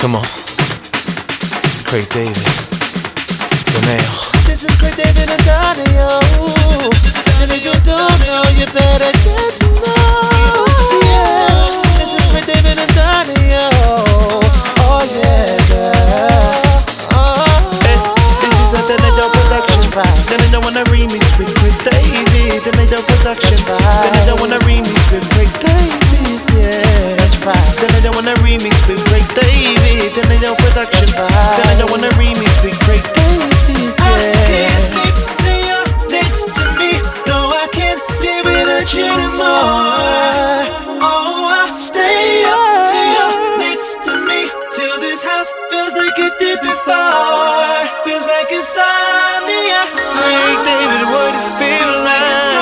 Come on, Craig David, Daniel. This is Craig David and Daniel. And if you don't know, you better get to know. Yeah, this is Craig David and Daniel. Oh yeah, girl. Hey, this is a Daniel production. Daniel wanna remix with Craig David. Daniel production. Daniel wanna remix with Craig David. Yeah, that's right. Daniel wanna remix with Craig David. Daniel production. Daniel wanna remix with Craig David. I can't sleep till you're next to me. No, I can't live without you anymore. Oh, I'll stay up till you're next to me. Till this house feels like it did before. Feels like insomnia. Craig David, what it feels like.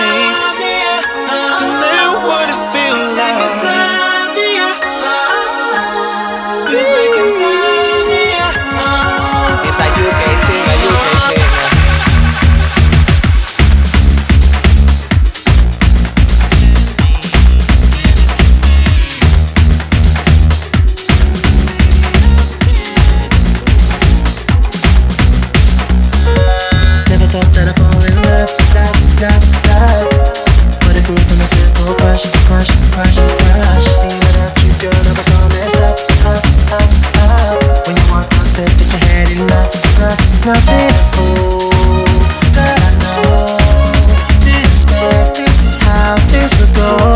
To know what it feels like. Insomnia. Feels like insomnia. It's a UK thing, a UK thing. Never thought that I'd fall in love, love. But it grew from a simple crush. Being without you, girl, I was all messed up. When you walked out, said that you had enough, nothing to fool. Girl, I know, didn't expect this is how this would go.